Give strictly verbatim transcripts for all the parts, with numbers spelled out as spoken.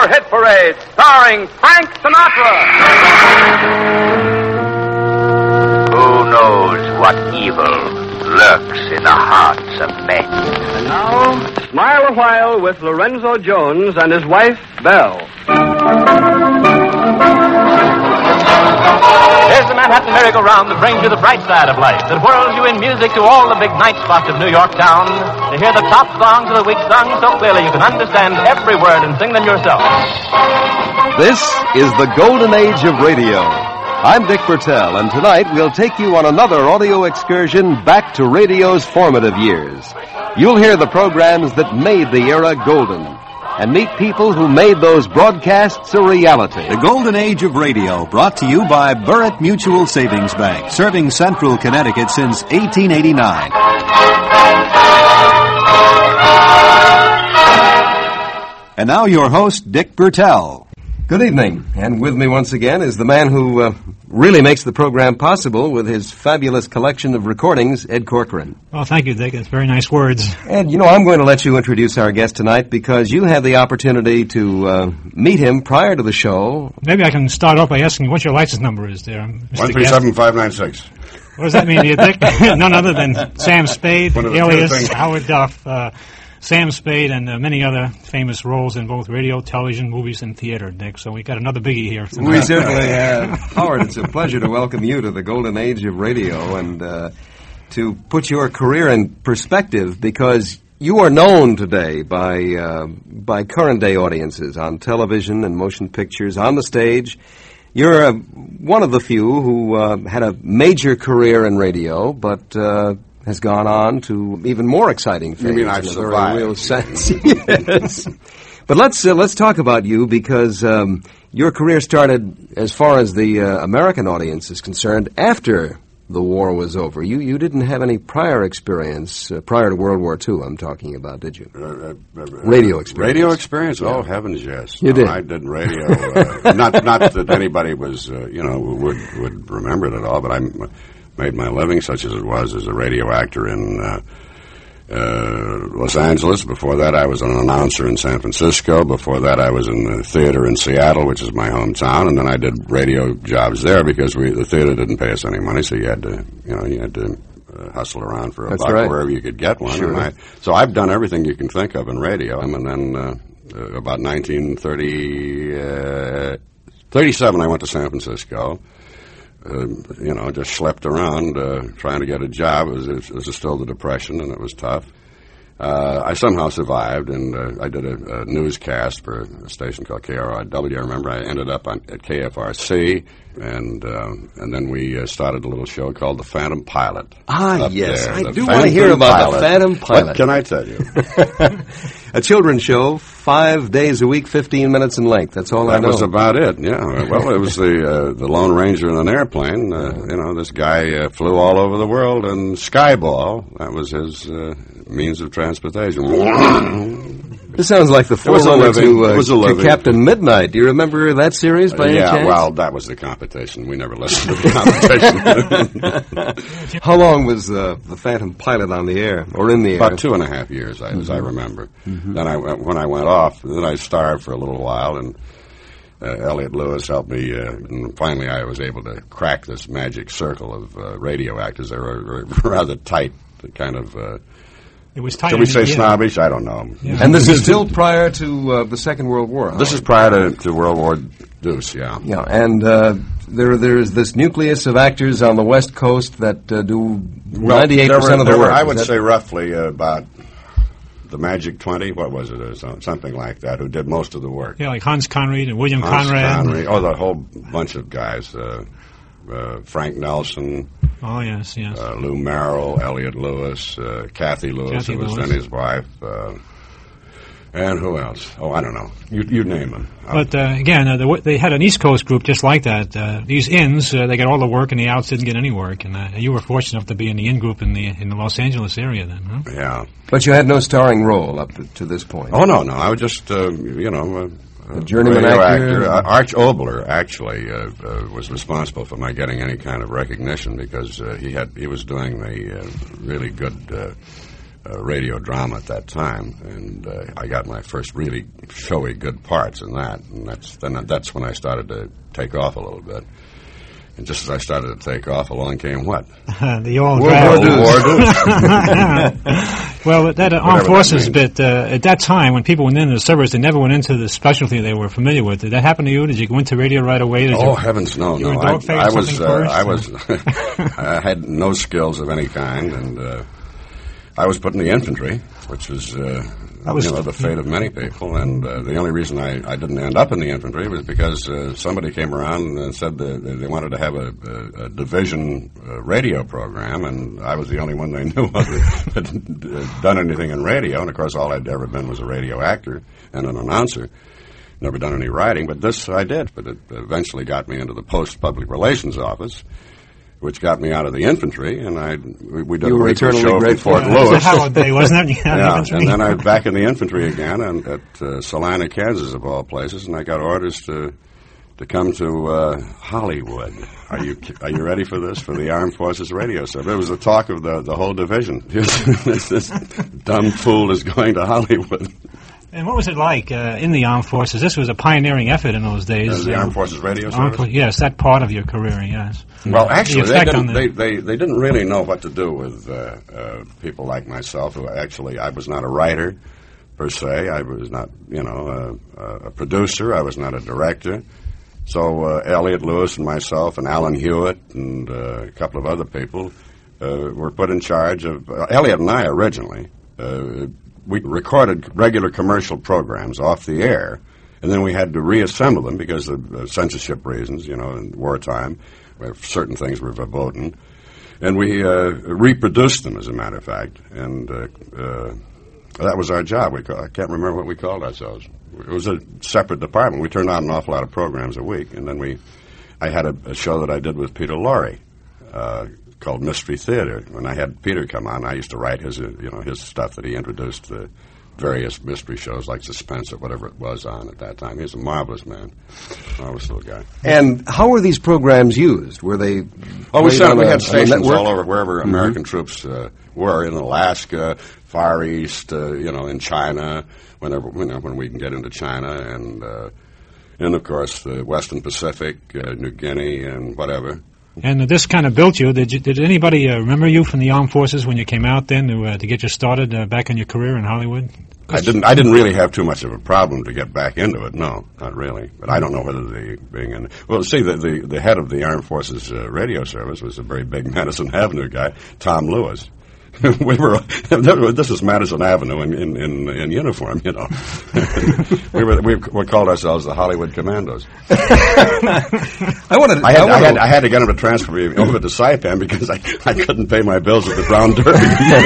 Summer Hit Parade, starring Frank Sinatra. Who knows what evil lurks in the hearts of men? And now, Smile a While with Lorenzo Jones and his wife, Belle. Here's the Manhattan merry-go-round that brings you the bright side of life, that whirls you in music to all the big night spots of New York town, to hear the top songs of the week sung so clearly you can understand every word and sing them yourself. This is the golden age of radio. I'm Dick Bertel, and tonight we'll take you on another audio excursion back to radio's formative years. You'll hear the programs that made the era golden, and meet people who made those broadcasts a reality. The Golden Age of Radio, brought to you by Burritt Mutual Savings Bank, serving Central Connecticut since eighteen eighty-nine. And now your host, Dick Bertel. Good evening, and with me once again is the man who uh, really makes the program possible with his fabulous collection of recordings, Ed Corcoran. Well, thank you, Dick. That's very nice words. Ed, you know, I'm going to let you introduce our guest tonight because you had the opportunity to uh, meet him prior to the show. Maybe I can start off by asking what your license number is there, Mister one three seven five nine six. What does that mean to you, Dick? None other than Sam Spade, alias Howard Duff. Uh, Sam Spade and uh, many other famous roles in both radio, television, movies, and theater, Dick. So we got another biggie here tonight. We certainly have. Howard, it's a pleasure to welcome you to the golden age of radio and uh, to put your career in perspective because you are known today by uh, by current day audiences on television and motion pictures, on the stage. You're uh, one of the few who uh, had a major career in radio, but Uh, has gone on to even more exciting things. You mean I've in a survived? very real sense. Yes. But let's uh, let's talk about you because um, your career started, as far as the uh, American audience is concerned, after the war was over. You you didn't have any prior experience uh, prior to World War Two. I'm talking about, did you? Uh, uh, uh, radio experience. Radio experience. Oh heavens, yes. You no, did. I did radio. Uh, not not that anybody was uh, you know would would remember it at all, but I made my living, such as it was, as a radio actor in uh, uh, Los Angeles. Before that, I was an announcer in San Francisco. Before that, I was in the theater in Seattle, which is my hometown. And then I did radio jobs there because we, the theater didn't pay us any money, so you had to, you know, you had to uh, hustle around for a That's buck right. wherever you could get one. Sure. And I, so I've done everything you can think of in radio. And then uh, uh, about nineteen thirty, uh, thirty-seven, I went to San Francisco. Uh, you know, just schlepped around uh, trying to get a job. It was, it was still the Depression, and it was tough. Uh, I somehow survived, and uh, I did a, a newscast for a station called K R R W. I remember I ended up on, at K F R C, and uh, and then we uh, started a little show called The Phantom Pilot. Ah, yes. There. I The do want to hear Phantom about Pilot. The Phantom Pilot. What can I tell you? A children's show, five days a week, fifteen minutes in length. That's all I That know. was about it, yeah. Well, it was the uh, the Lone Ranger in an airplane. Uh, you know, this guy uh, flew all over the world, and Skyball, that was his uh, means of transportation. This sounds like the It was a forerunner living. to, uh, It was a to living. Captain Midnight. Do you remember that series by any yeah, chance? well, that was the competition. We never listened to the competition. How long was uh, the Phantom Pilot on the air, or in the air? About two and a half years, I, as I remember. Mm-hmm. Then I went, when I went off, then I starved for a little while, and uh, Elliot Lewis helped me, uh, and finally I was able to crack this magic circle of uh, radio actors. They were rather tight, kind of... Uh, It was tight. Shall we say yeah. snobbish? I don't know. Yeah. And this is still prior to uh, the Second World War. This is prior to, to World War Deuce, yeah. Yeah, and uh, there there is this nucleus of actors on the West Coast that uh, do ninety-eight percent of the there were, work. I Is would that- say roughly uh, about the Magic twenty, what was it, or some- something like that, who did most of the work. Yeah, like Hans Conried and William Hans Conrad. Connery, oh, the whole bunch of guys. Uh, uh, Frank Nelson, Oh, yes, yes. uh, Lou Merrill, Elliot Lewis, uh, Kathy Lewis, Kathy who was Lewis. then his wife, uh, and who else? Oh, I don't know. You, you name them. But uh, again, uh, the, they had an East Coast group just like that. Uh, these inns, uh, they got all the work, and the outs didn't get any work. And uh, you were fortunate enough to be in the in group in the in the Los Angeles area then, huh? Yeah. But you had no starring role up to, to this point. Oh, no, no. I was just, uh, you know... Uh, A journeyman radio actor? Uh, Arch Obler actually uh, uh, was responsible for my getting any kind of recognition because uh, he had he was doing the uh, really good uh, uh, radio drama at that time, and uh, I got my first really showy good parts in that, and that's then that's when I started to take off a little bit. And just as I started to take off, along came what? the old World War Two. Well, that uh, armed forces bit, uh, at that time, when people went into the service, they never went into the specialty they were familiar with. Did that happen to you? Did you go into radio right away? Did oh, you, heavens, no, you no. I, I was, uh, first, I was, I had no skills of any kind, and uh, I was put in the infantry, which was, uh, that was you know, the fate of many people. And uh, the only reason I, I didn't end up in the infantry was because uh, somebody came around and said that they wanted to have a, a, a division uh, radio program, and I was the only one they knew of that had done anything in radio. And of course, all I'd ever been was a radio actor and an announcer. Never done any writing, but this I did. But it eventually got me into the Post Public Relations Office, which got me out of the infantry, and I we, we did you a were weekly eternally show grateful. from Fort uh, Lewis. It was a holiday, wasn't it? Yeah, yeah, infantry. and then I was back in the infantry again, and at uh, Salina, Kansas, of all places, and I got orders to to come to uh, Hollywood. Are you are you ready for this? For the Armed Forces Radio Service. It was the talk of the the whole division. this, this dumb fool is going to Hollywood. And what was it like uh, in the armed forces? This was a pioneering effort in those days. Uh, the uh, Armed Forces Radio armed Service? For, yes, that part of your career, yes. Well, actually, The they effect didn't, on the- they, they, they didn't really know what to do with uh, uh, people like myself, who actually, I was not a writer, per se. I was not, you know, a, a producer. I was not a director. So uh, Elliot Lewis and myself and Alan Hewitt and uh, a couple of other people uh, were put in charge of... Uh, Elliot and I originally... Uh, we recorded regular commercial programs off the air, and then we had to reassemble them because of uh, censorship reasons, you know, in wartime, where certain things were verboten. And we uh, reproduced them, as a matter of fact, and uh, uh, that was our job. We ca- I can't remember what we called ourselves. It was a separate department. We turned out an awful lot of programs a week, and then we, I had a, a show that I did with Peter Lorre, uh, called Mystery Theater. When I had Peter come on, I used to write his, uh, you know, his stuff that he introduced the various mystery shows like Suspense or whatever it was on at that time. He was a marvelous man, marvelous little guy. And how were these programs used? Were they? Oh, we, played sent, on we a- had on a stations network? all over wherever Mm-hmm. American troops uh, were, in Alaska, Far East, uh, you know, in China, whenever, whenever when we can get into China, and uh, and of course the Western Pacific, uh, New Guinea, and whatever. And uh, this kind of built you. Did you, did anybody uh, remember you from the armed forces when you came out then to uh, to get you started uh, back in your career in Hollywood? I didn't. I didn't really have too much of a problem to get back into it. No, not really. But I don't know whether the being in. Well, see, the the, the head of the Armed Forces uh, Radio Service was a very big Madison Avenue guy, Tom Lewis. we were. This was Madison Avenue in in, in, in uniform, you know. we were. We, we called ourselves the Hollywood Commandos. I wanted. I had, I, wanted- had, I had to get him to transfer me over to Saipan because I, I couldn't pay my bills at the Brown Derby.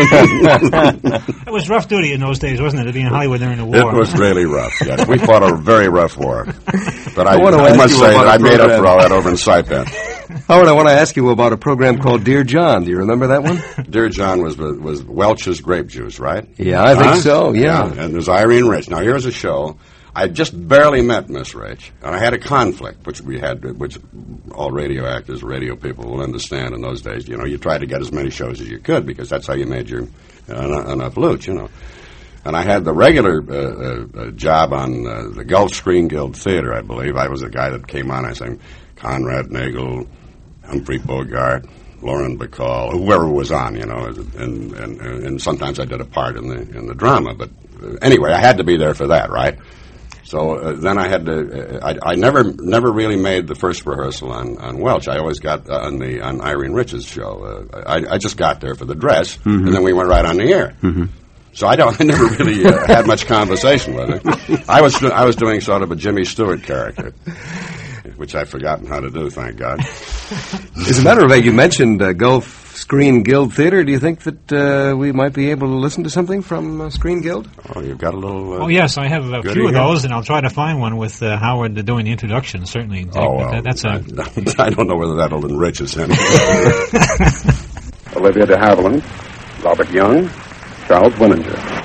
It was rough duty in those days, wasn't it, to be in Hollywood during the war? It was really rough, yes. We fought a very rough war. But I, I wanna I ask must you say about that I a made up program. for all that over in Saipan. Howard, I want to ask you about a program called Dear John. Do you remember that one? Dear John was was Welch's Grape Juice, right? Yeah, I think Huh? so, yeah. And there's Irene Rich. Now, here's a show. I just barely met Miss Rich, and I had a conflict, which we had, which all radio actors, radio people will understand in those days. You know, you tried to get as many shows as you could because that's how you made your uh, enough loot, you know. And I had the regular uh, uh, uh, job on uh, the Gulf Screen Guild Theater, I believe. I was the guy that came on. I sang Conrad Nagel, Humphrey Bogart, Lauren Bacall, whoever was on, you know. And, and and sometimes I did a part in the in the drama. But uh, anyway, I had to be there for that, right? So uh, then I had to. Uh, I, I never never really made the first rehearsal on, on Welch. I always got uh, on the on Irene Rich's show. Uh, I, I just got there for the dress, Mm-hmm. and then we went right on the air. Mm-hmm. So I don't. I never really uh, had much conversation with her. I was do, I was doing sort of a Jimmy Stewart character, which I've forgotten how to do. Thank God. As a matter of fact, you mentioned uh, Gulf Screen Guild Theater. Do you think that uh, we might be able to listen to something from uh, Screen Guild? Oh, you've got a little. Uh, Oh, yes, I have a Good few of evening. those, and I'll try to find one with uh, Howard doing the introduction, certainly. Dick, Oh, but well, that, that's a... I don't know whether that'll enrich us any. Olivia de Havilland, Robert Young, Charles Winninger.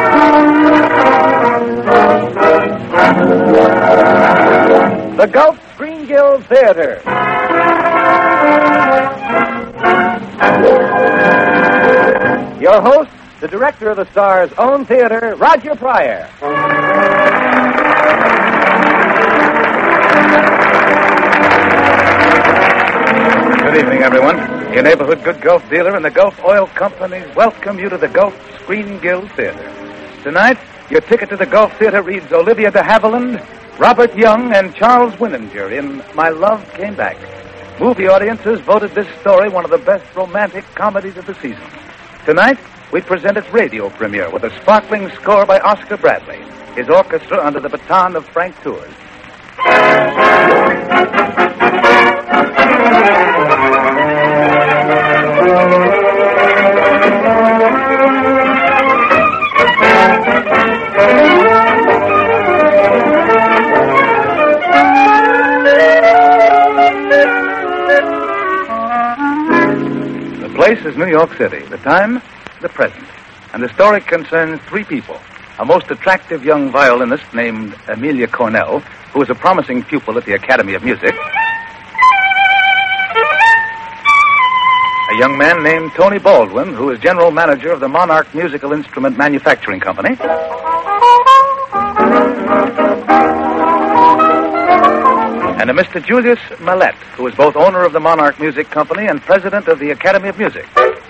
The Gulf Screen Guild Theater. Your hosts, the director of the Star's own theater, Roger Pryor. Good evening, everyone. Your neighborhood good Gulf dealer and the Gulf Oil Company welcome you to the Gulf Screen Guild Theater. Tonight, your ticket to the Gulf Theater reads Olivia de Havilland, Robert Young, and Charles Winninger in My Love Came Back. Movie audiences voted this story one of the best romantic comedies of the season. Tonight, we present its radio premiere with a sparkling score by Oscar Bradley, his orchestra under the baton of Frank Tours. The place is New York City. The time, the present. And the story concerns three people. A most attractive young violinist named Amelia Cornell, who is a promising pupil at the Academy of Music. A young man named Tony Baldwin, who is general manager of the Monarch Musical Instrument Manufacturing Company. And a Mister Julius Mallette, who is both owner of the Monarch Music Company and president of the Academy of Music.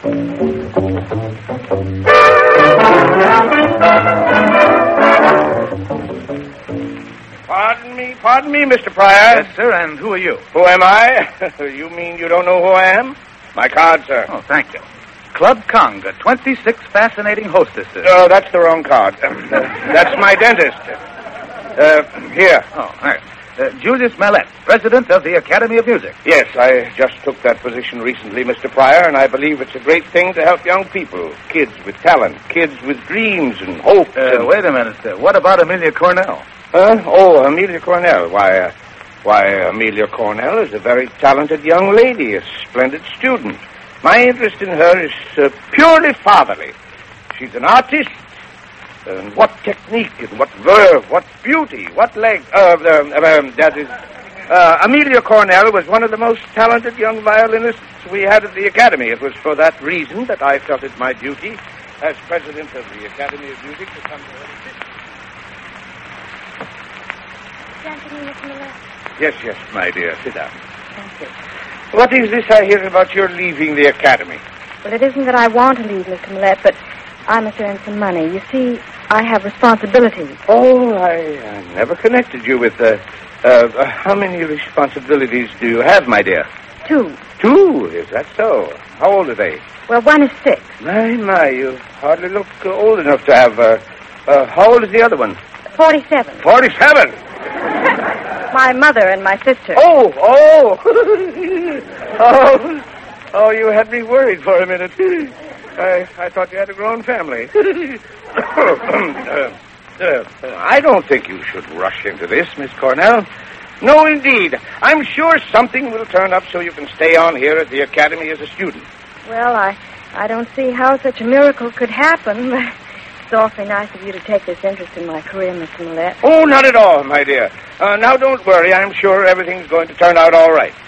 Pardon me, pardon me, Mister Pryor. Yes, sir, and who are you? Who am I? You mean you don't know who I am? My card, sir. Oh, thank you. Club Conga, twenty-six fascinating hostesses. Oh, that's the wrong card. That's my dentist. Uh, here. Oh, thanks. Uh, Julius Mallette, president of the Academy of Music. Yes, I just took that position recently, Mister Pryor, and I believe it's a great thing to help young people, kids with talent, kids with dreams and hopes. Uh, and... Wait a minute, sir. What about Amelia Cornell? Huh? Oh, Amelia Cornell. Why, uh, why, Amelia Cornell is a very talented young lady, a splendid student. My interest in her is uh, purely fatherly. She's an artist. And what technique and what verve, what beauty, what leg. Uh, um, um, that is. Uh, Amelia Cornell was one of the most talented young violinists we had at the Academy. It was for that reason that I felt it my duty, as president of the Academy of Music, to come to her assistance. Yes, yes, my dear. Sit down. Thank you. What is this I hear about your leaving the Academy? Well, it isn't that I want to leave, Mister Mallette, but I must earn some money. You see, I have responsibilities. Oh, I, I never connected you with... Uh, uh, how many responsibilities do you have, my dear? Two. Two? Is that so? How old are they? Well, one is six. My, my, you hardly look uh, old enough to have... Uh, uh, how old is the other one? Forty-seven. Forty-seven? My mother and my sister. Oh, oh. oh, oh, you had me worried for a minute. I, I thought you had a grown family. uh, uh, I don't think you should rush into this, Miss Cornell. No, indeed. I'm sure something will turn up so you can stay on here at the Academy as a student. Well, I, I don't see how such a miracle could happen, but it's awfully nice of you to take this interest in my career, Mister Mallette. Oh, not at all, my dear. Uh, now, don't worry. I'm sure everything's going to turn out all right.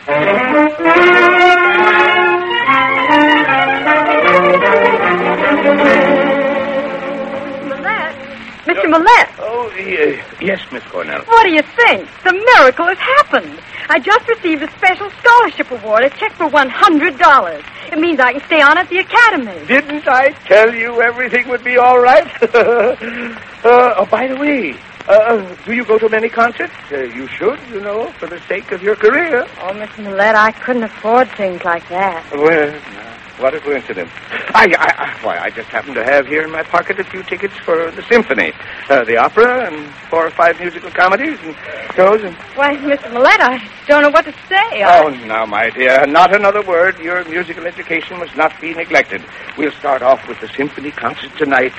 Mister Mallette. Oh, uh, yes, Miss Cornell. What do you think? The miracle has happened. I just received a special scholarship award, a check for one hundred dollars. It means I can stay on at the Academy. Didn't I tell you everything would be all right? uh, oh, by the way, uh, do you go to many concerts? Uh, you should, you know, for the sake of your career. Oh, Mister Mallette, I couldn't afford things like that. Well, no. What a coincidence. I, I, I, why, I just happen to have here in my pocket a few tickets for the symphony, uh, the opera, and four or five musical comedies and shows. And... Why, Mister Mallette, I don't know what to say. Oh, I... now, my dear, not another word. Your musical education must not be neglected. We'll start off with the symphony concert tonight.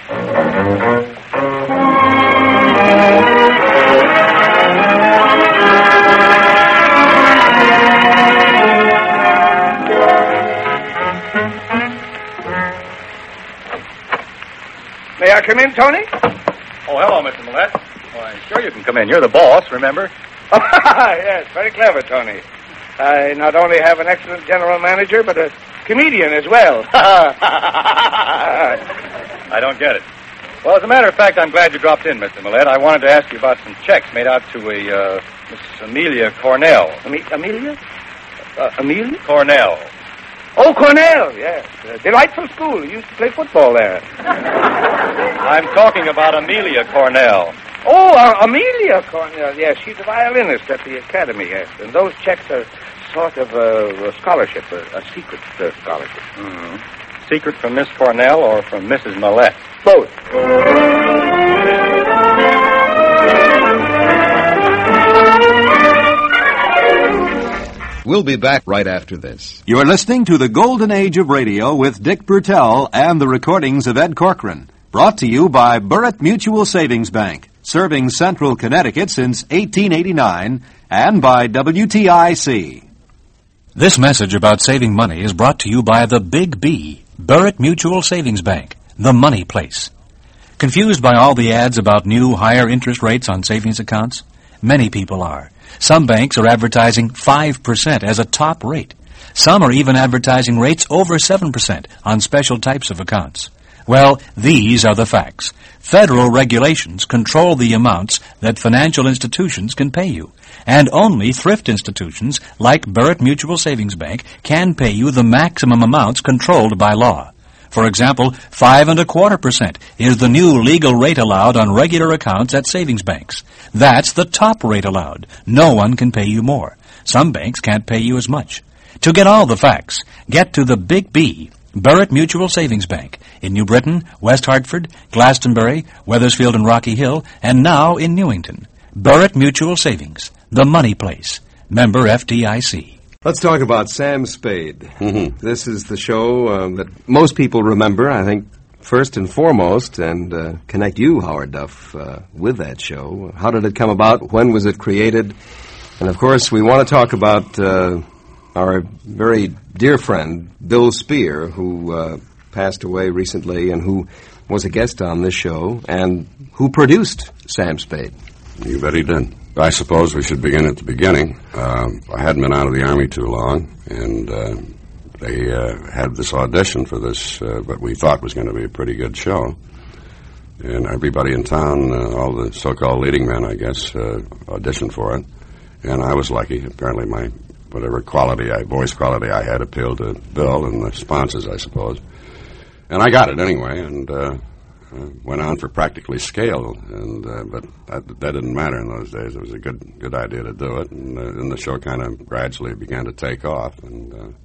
May I come in, Tony? Oh, hello, Mister Mallette. Why, sure you can come in. You're the boss, remember? Yes, very clever, Tony. I not only have an excellent general manager, but a comedian as well. I don't get it. Well, as a matter of fact, I'm glad you dropped in, Mister Millette. I wanted to ask you about some checks made out to a uh, Miss Amelia Cornell. Am- Amelia? Uh, Amelia? Cornell. Oh, Cornell, yes. Uh, delightful school. You used to play football there. I'm talking about Amelia Cornell. Oh, uh, Amelia Cornell. Yes, she's a violinist at the academy, yes. And those checks are sort of uh, a scholarship, a, a secret uh, scholarship. Mm-hmm. Secret from Miss Cornell or from Missus Millette? Both. We'll be back right after this. You're listening to the Golden Age of Radio with Dick Bertel and the recordings of Ed Corcoran. Brought to you by Burritt Mutual Savings Bank, serving Central Connecticut since eighteen eighty-nine, and by W T I C. This message about saving money is brought to you by the Big B, Burritt Mutual Savings Bank, the money place. Confused by all the ads about new, higher interest rates on savings accounts? Many people are. Some banks are advertising five percent as a top rate. Some are even advertising rates over seven percent on special types of accounts. Well, these are the facts. Federal regulations control the amounts that financial institutions can pay you. And only thrift institutions like Burritt Mutual Savings Bank can pay you the maximum amounts controlled by law. For example, five and a quarter percent is the new legal rate allowed on regular accounts at savings banks. That's the top rate allowed. No one can pay you more. Some banks can't pay you as much. To get all the facts, get to the Big B, Burritt Mutual Savings Bank, in New Britain, West Hartford, Glastonbury, Wethersfield and Rocky Hill, and now in Newington. Burritt Mutual Savings, the money place. Member F D I C. Let's talk about Sam Spade. Mm-hmm. This is the show um, that most people remember, I think, first and foremost, and uh, connect you, Howard Duff, uh, with that show. How did it come about? When was it created? And, of course, we want to talk about uh, our very dear friend, Bill Spear, who uh, passed away recently and who was a guest on this show and who produced Sam Spade. You bet he did. I suppose we should begin at the beginning. Uh, I hadn't been out of the Army too long, and uh, they uh, had this audition for this, uh, what we thought was going to be a pretty good show. And everybody in town, uh, all the so-called leading men, I guess, uh, auditioned for it. And I was lucky. Apparently my whatever quality, I, voice quality I had appealed to Bill and the sponsors, I suppose. And I got it anyway, and uh, uh, went on for practically scale. And uh, but that, that didn't matter in those days. It was a good good idea to do it, and, uh, and the show kind of gradually began to take off. And uh,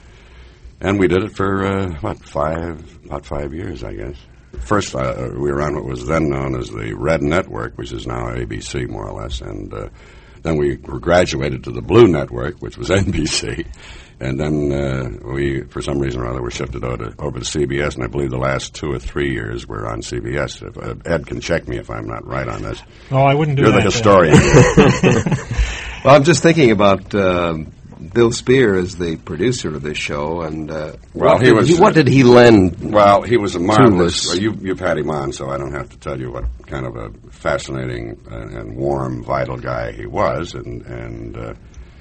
and we did it for uh, what five about five years, I guess. First, uh, we were on what was then known as the Red Network, which is now A B C, more or less, and uh, then we were graduated to the Blue Network, which was N B C, and then uh, we, for some reason or other, were shifted over to, over to C B S, and I believe the last two or three years we're on C B S. If, uh, Ed can check me if I'm not right on this. Oh, I wouldn't do You're that. You're the historian. Well, I'm just thinking about uh, Bill Spear as the producer of this show, and uh, well, what, he did was, he, what did he lend? Well, he was a marvelous. Well, you, you've had him on, so I don't have to tell you what kind of a fascinating and, and warm, vital guy he was, and and uh,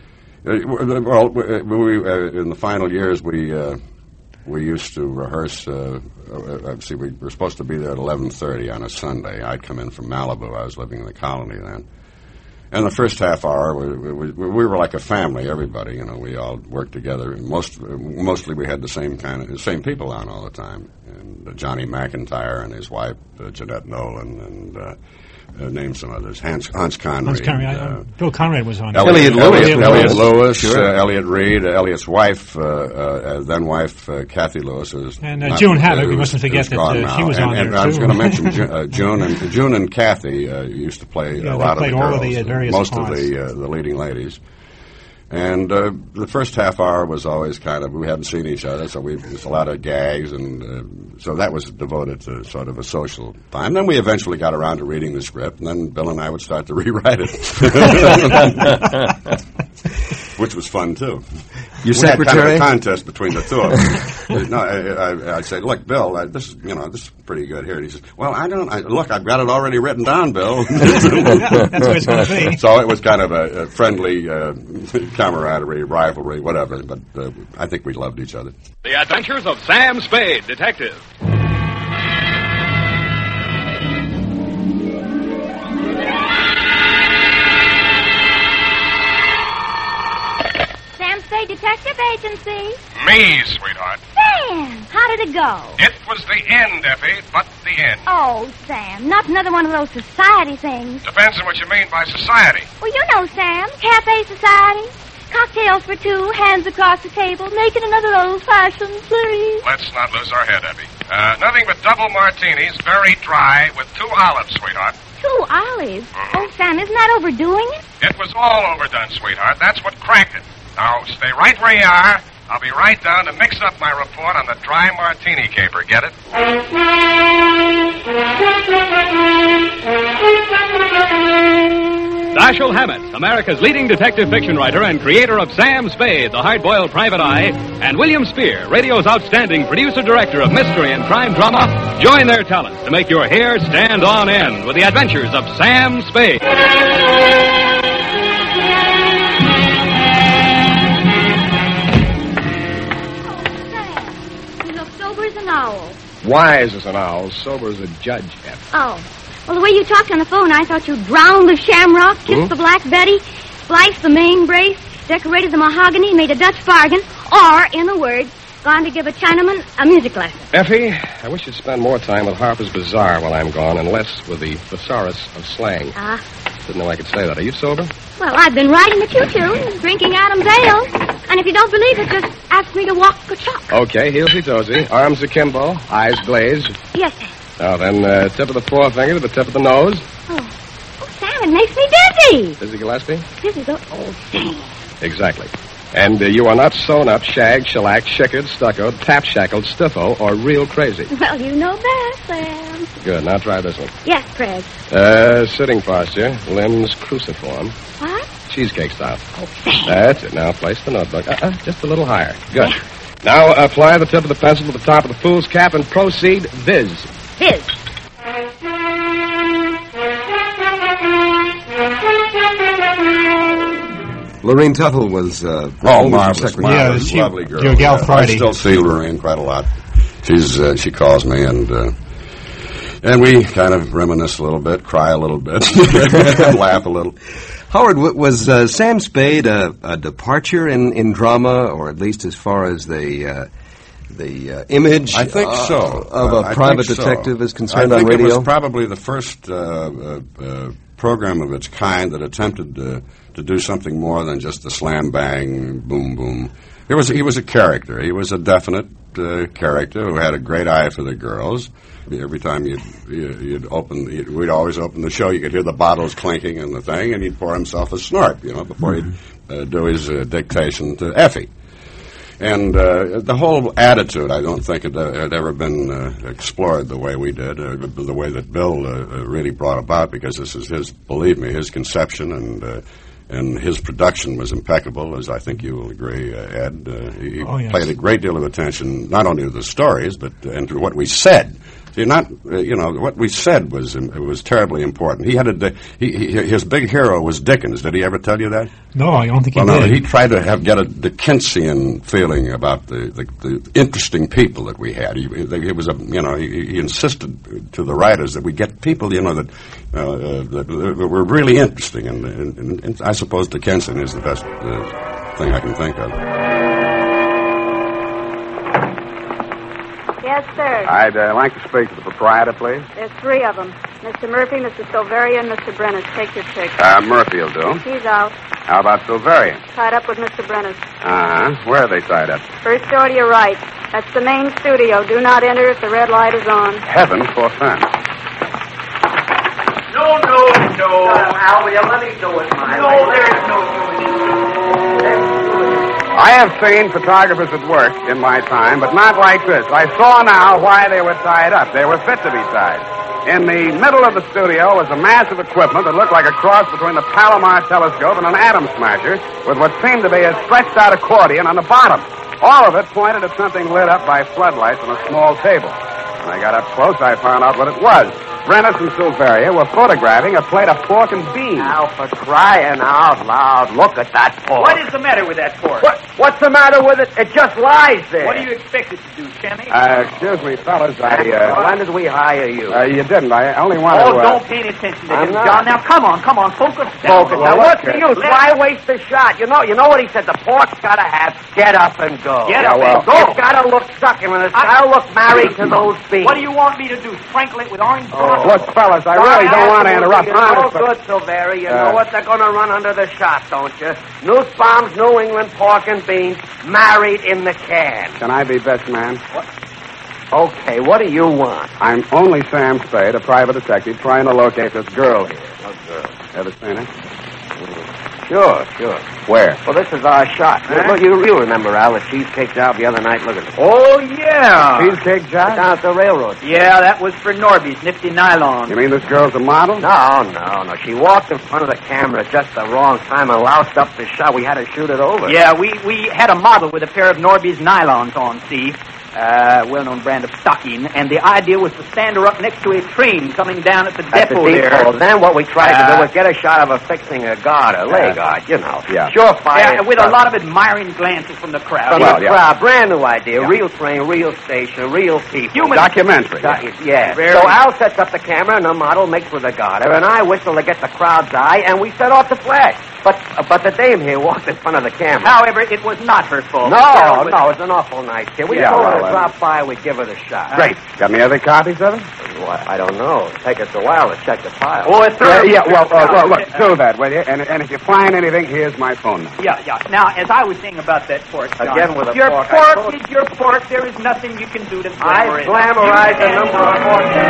well, we, uh, in the final years we uh, we used to rehearse. Uh, uh, see, we were supposed to be there at eleven thirty on a Sunday. I'd come in from Malibu. I was living in the colony then. And the first half hour, we, we, we were like a family. Everybody, you know, we all worked together. Most, mostly, we had the same kind of the same people on all the time. And uh, Johnny McIntyre and his wife uh, Jeanette Nolan, and uh, uh, name some others. Hans, Hans Conrad. Hans Conrad. Uh, Bill Conrad was on. Elliot, Elliot, Elliot, Elliot Lewis, Sure. uh, Elliot Reed, uh, Elliot's wife, uh, uh, then wife uh, Kathy Lewis, is and uh, June Havoc. We mustn't forget that uh, she was and, on and there I was too. going to mention Ju- uh, June and June and Kathy uh, used to play Yeah, a they lot of played the all girls, of the, uh, various most parts. of the uh, the leading ladies. And uh, the first half hour was always kind of, we hadn't seen each other, so we there's a lot of gags, and uh, so that was devoted to sort of a social time. Then we eventually got around to reading the script, and then Bill and I would start to rewrite it, which was fun too. Your we secretary? had kind of a contest between the two of us. No, I, I, I'd say, look, Bill, I, this is you know this is pretty good here. And he says, well, I don't. I, look, I've got it already written down, Bill. That's what it's going to be. So it was kind of a, a friendly uh, camaraderie, rivalry, whatever. But uh, I think we loved each other. The Adventures of Sam Spade, Detective. Please, sweetheart. Sam, how did it go? It was the end, Effie, but the end. Oh, Sam, not another one of those society things. Depends on what you mean by society. Well, you know, Sam, cafe society. Cocktails for two, hands across the table, make it another old-fashioned, please. Let's not lose our head, Effie. Uh, nothing but double martinis, very dry, with two olives, sweetheart. Two olives? Mm-hmm. Oh, Sam, isn't that overdoing it? It was all overdone, sweetheart. That's what cracked it. Now, stay right where you are. I'll be right down to mix up my report on the dry martini caper. Get it? Dashiell Hammett, America's leading detective fiction writer and creator of Sam Spade, the hard-boiled private eye, and William Spear, radio's outstanding producer-director of mystery and crime drama, join their talents to make your hair stand on end with the adventures of Sam Spade. An owl. Wise as an owl, sober as a judge, F. Oh. Well, the way you talked on the phone, I thought you drowned the shamrock, kissed Hmm? the Black Betty, spliced the main brace, decorated the mahogany, made a Dutch bargain, or, in a word, gone to give a Chinaman a music lesson. Effie, I wish you'd spend more time with Harper's Bazaar while I'm gone and less with the thesaurus of slang. Ah. Didn't know I could say that. Are you sober? Well, I've been riding the choo-choo, drinking Adam's ale. And if you don't believe it, just ask me to walk a chalk. Okay, heelsy-toesy, arms akimbo, eyes glazed. Yes, sir. Now then, uh, tip of the forefinger to the tip of the nose. Oh, oh Sam, it makes me dizzy. Dizzy Gillespie? Dizzy, go... Oh, Sam. Exactly. And uh, you are not sewn up, shagged, shellacked, chickered, stuccoed, tap-shackled, stiffo, or real crazy. Well, you know best, Sam. Good. Now try this one. Yes, Craig. Uh, sitting posture, limbs cruciform. What? Cheesecake style. Oh, Sam. That's it. Now place the notebook. Uh-uh, just a little higher. Good. Yeah. Now apply the tip of the pencil to the top of the fool's cap and proceed viz. Viz. Lorraine Tuttle was uh, oh, marvelous, marvelous, yeah, lovely girl. Your gal yeah, Friday. I still see Lorraine quite a lot. She's uh, she calls me and uh, and we kind of reminisce a little bit, cry a little bit, laugh a little. Howard, was uh, Sam Spade a, a departure in, in drama, or at least as far as the uh, the uh, image? I think uh, so. Of a uh, private so. detective is concerned I think on radio. It was probably the first uh, uh, uh, program of its kind that attempted to to do something more than just the slam bang boom boom. It was he was a character. He was a definite uh, character who had a great eye for the girls. Every time you'd, you'd open, you'd, we'd always open the show, you could hear the bottles clinking and the thing, and he'd pour himself a snort, you know, before he'd uh, do his uh, dictation to Effie. And uh, the whole attitude, I don't think it uh, had ever been uh, explored the way we did, uh, the way that Bill uh, really brought about, because this is his, believe me, his conception, and uh, and his production was impeccable, as I think you will agree, uh, Ed. Uh, he oh, yes. paid a great deal of attention, not only to the stories, but uh, and to what we said. See, not uh, you know what we said was um, was terribly important. He had a he, he, his big hero was Dickens. Did he ever tell you that? No, I don't think he well, did. No, he tried to have get a Dickensian feeling about the, the, the interesting people that we had. He, he was a you know he, he insisted to the writers that we get people you know that, uh, uh, that, that were really interesting, and, and, and I suppose Dickensian is the best uh, thing I can think of. Yes, sir. I'd uh, like to speak to the proprietor, please. There's three of them. Mister Murphy, Mister Silveria, and Mister Brennis. Take your pick. Uh, Murphy will do. He's out. How about Silveria? Tied up with Mister Brennis. Uh-huh. Where are they tied up? First door to your right. That's the main studio. Do not enter if the red light is on. Heaven forfend. No, no, no. Uh, Al, will you let me do it, my No, way. There's no doing. I have seen photographers at work in my time, but not like this. I saw now why they were tied up. They were fit to be tied. In the middle of the studio was a mass of equipment that looked like a cross between the Palomar telescope and an atom smasher, with what seemed to be a stretched-out accordion on the bottom. All of it pointed at something lit up by floodlights on a small table. When I got up close, I found out what it was. Brennis and Silveria were photographing a plate of pork and beans. Now, for crying out loud, look at that pork. What is the matter with that pork? What, what's the matter with it? It just lies there. What do you expect it to do, Chemmy? Uh, excuse me, fellas. I, uh, when did we hire you? Uh, you didn't. I only wanted Oh, to... Uh, don't pay any attention to I'm him, not. John. Now, come on, come on. Focus down. Focus. Well, Now, what's look, the uh, use? Why waste the shot? You know, you know what he said? The pork's got to have get up and go. Get Yeah, up well- and go. It's got to look succulent. It's got to look married to those beans. What do you want me to do? Sprinkle it with orange Oh, sauce? look, fellas, I really don't want to interrupt. It's no Honest, but- good, Silveria. You Uh, know what? They're going to run under the shot, don't you? Nussbaum's New England pork and beans married in the can. Can I be best man? Okay, what do you want? I'm only Sam Spade, a private detective, trying to locate this girl here. What girl? Ever seen her? Sure, sure. Where? Well, this is our shot. Look, you, you remember, Al, the cheesecake job the other night? Look at it. Oh, yeah. Cheesecake job? Down at the railroad. Yeah, that was for Norby's nifty nylon. You mean this girl's a model? No, no, no. She walked in front of the camera at just the wrong time and loused up the shot. We had to shoot it over. Yeah, we, we had a model with a pair of Norby's nylons on, see? Uh, well-known brand of stocking, and the idea was to stand her up next to a train coming down at the At the depot there. depot. Then what we tried to Uh, do was get a shot of her fixing a guard, a leg guard, you know. Yeah. Surefire. Yeah, with a stuff. lot of admiring glances from the crowd. From Well, the yeah. crowd. Brand new idea. Yeah. Real train, real station, real people. Human- Documentary. Doc- yeah. Very- So Al sets up the camera and the model makes with the garter, and I whistle to get the crowd's eye, and we set off the flash. But uh, but the dame here walked in front of the camera. However, it was not her fault. No, The girl was- no, it's an awful nice kid. We Yeah, told her well, to uh, drop by, we'd give her the shot. Great. Got any other copies of it? Well, I don't know. It'll take us a while to check the file. Oh, it's Yeah, her. yeah, well, uh, well, look, do that, will you? And, and if you find anything, here's my phone number. Yeah, yeah. Now, as I was saying about that pork, John, Again with a your pork, I pork is your pork. There is nothing you can do to I glamorize it. glamorize the number of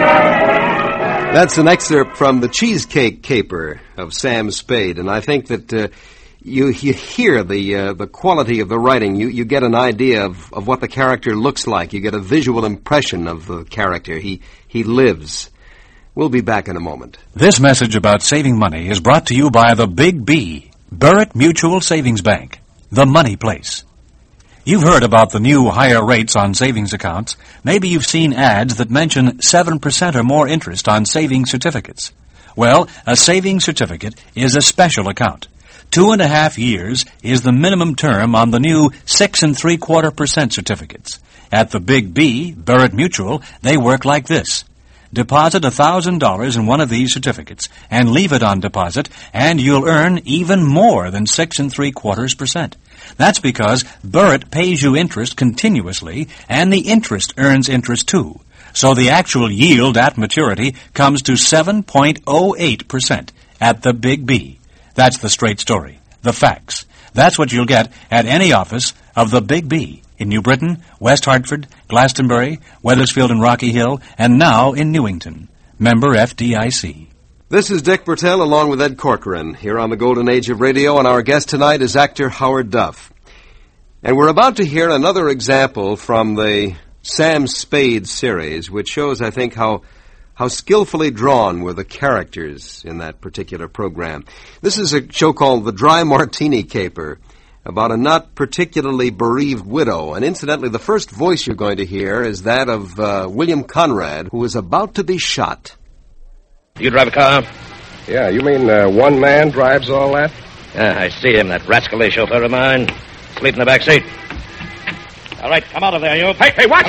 pork. That's an excerpt from The Cheesecake Caper of Sam Spade, and I think that uh, you, you hear the uh, the quality of the writing. You you get an idea of, of what the character looks like. You get a visual impression of the character. He he lives. We'll be back in a moment. This message about saving money is brought to you by the Big B, Burritt Mutual Savings Bank, the money place. You've heard about the new higher rates on savings accounts. Maybe you've seen ads that mention seven percent or more interest on savings certificates. Well, a savings certificate is a special account. Two and a half years is the minimum term on the new six and three quarter percent certificates. At the Big B, Burritt Mutual, they work like this. Deposit a thousand dollars in one of these certificates and leave it on deposit, and you'll earn even more than six and three quarters percent. That's because Burritt pays you interest continuously, and the interest earns interest too. So the actual yield at maturity comes to seven point oh eight percent at the Big B. That's the straight story, the facts. That's what you'll get at any office of the Big B in New Britain, West Hartford, Glastonbury, Wethersfield and Rocky Hill, and now in Newington. Member F D I C. This is Dick Bertel along with Ed Corcoran here on the Golden Age of Radio, and our guest tonight is actor Howard Duff. And we're about to hear another example from the Sam Spade series, which shows, I think, how how skillfully drawn were the characters in that particular program. This is a show called The Dry Martini Caper, about a not particularly bereaved widow. And incidentally, the first voice you're going to hear is that of uh, William Conrad, who is about to be shot. You drive a car? Yeah, you mean uh, one man drives all that? Yeah, I see him, that rascally chauffeur of mine. Sleep in the back seat. All right, come out of there, you. Hey, hey, watch!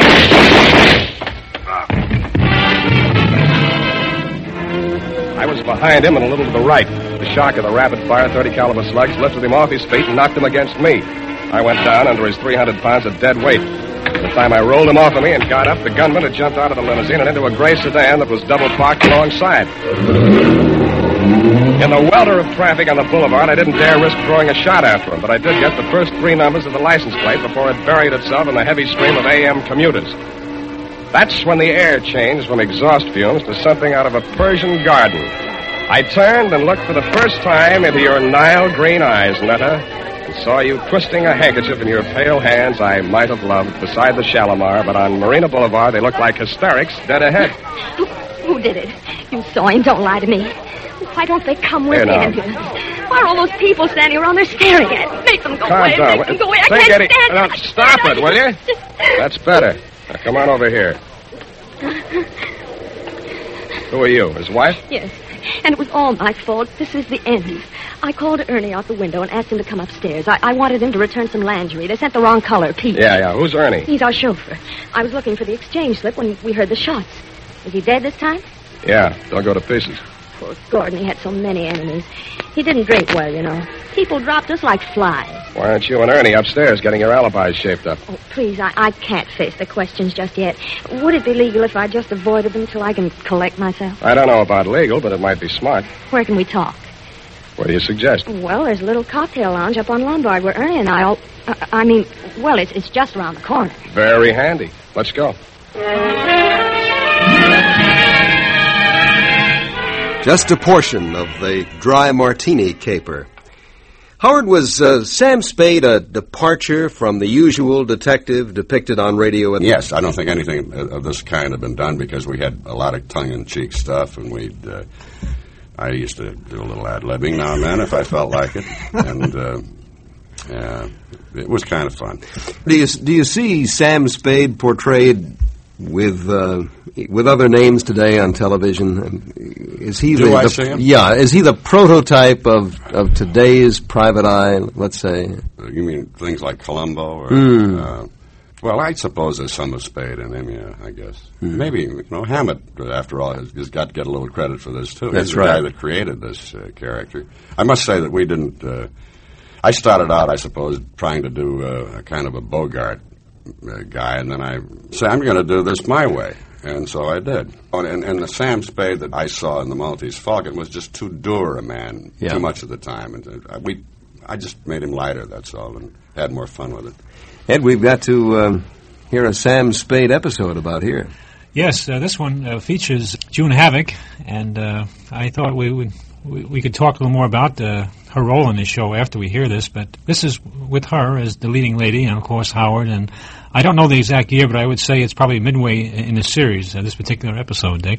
I was behind him and a little to the right. The shock of the rapid-fire thirty caliber slugs lifted him off his feet and knocked him against me. I went down under his three hundred pounds of dead weight. By the time I rolled him off of me and got up, the gunman had jumped out of the limousine and into a gray sedan that was double parked alongside. In the welter of traffic on the boulevard, I didn't dare risk throwing a shot after him, but I did get the first three numbers of the license plate before it buried itself in the heavy stream of A M commuters. That's when the air changed from exhaust fumes to something out of a Persian garden. I turned and looked for the first time into your Nile green eyes, Netta, and saw you twisting a handkerchief in your pale hands I might have loved beside the Shalimar, but on Marina Boulevard they looked like hysterics dead ahead. Who, who did it? You saw him. Don't lie to me. Why don't they come with Here the now. ambulance? Why are all those people standing around there staring at me? Make them go Calm away. down. Make them go away. I Think can't Eddie- stand Now, it. I stop can't. it, will you? That's better. Now, come on over here. Who are you, his wife? Yes, and it was all my fault. This is the end. I called Ernie out the window and asked him to come upstairs. I, I wanted him to return some lingerie. They sent the wrong color, Pete. Yeah, yeah. Who's Ernie? He's our chauffeur. I was looking for the exchange slip when we heard the shots. Is he dead this time? Yeah, they'll go to pieces. Poor Gordon, he had so many enemies. He didn't drink well, you know. People dropped us like flies. Why aren't you and Ernie upstairs getting your alibis shaped up? Oh, please, I, I can't face the questions just yet. Would it be legal if I just avoided them till I can collect myself? I don't know about legal, but it might be smart. Where can we talk? What do you suggest? Well, there's a little cocktail lounge up on Lombard where Ernie and I all... Uh, I mean, well, it's, it's just around the corner. Very handy. Let's go. Just a portion of the dry martini caper. Howard, was uh, Sam Spade a departure from the usual detective depicted on radio? Yes, I don't think anything of this kind had been done because we had a lot of tongue-in-cheek stuff, and we'd... Uh, I used to do a little ad-libbing now and then if I felt like it, and uh, uh, it was kind of fun. Do you do you see Sam Spade portrayed with uh, with other names today on television? Is he do the, I the see him? Yeah, is he the prototype of, of today's Private Eye? Let's say. You mean things like Columbo? Or, Mm. uh, well, I suppose there's some of Spade in him. Yeah, I guess Mm. maybe you know Hammett. After all, has, has got to get a little credit for this too. That's He's the right. guy that created this uh, character. I must say that we didn't. Uh, I started out, I suppose, trying to do uh, a kind of a Bogart uh, guy, and then I said, I'm going to do this my way. And so I did. Oh, and, and the Sam Spade that I saw in the Maltese Falcon was just too dour a man, Yeah. too much of the time. And uh, we, I just made him lighter, that's all, and had more fun with it. Ed, we've got to um, hear a Sam Spade episode about here. Yes, uh, this one uh, features June Havoc, and uh, I thought we would we, we could talk a little more about uh, her role in this show after we hear this. But this is with her as the leading lady, and of course Howard. And I don't know the exact year, but I would say it's probably midway in the series. Uh, this particular episode, Dick.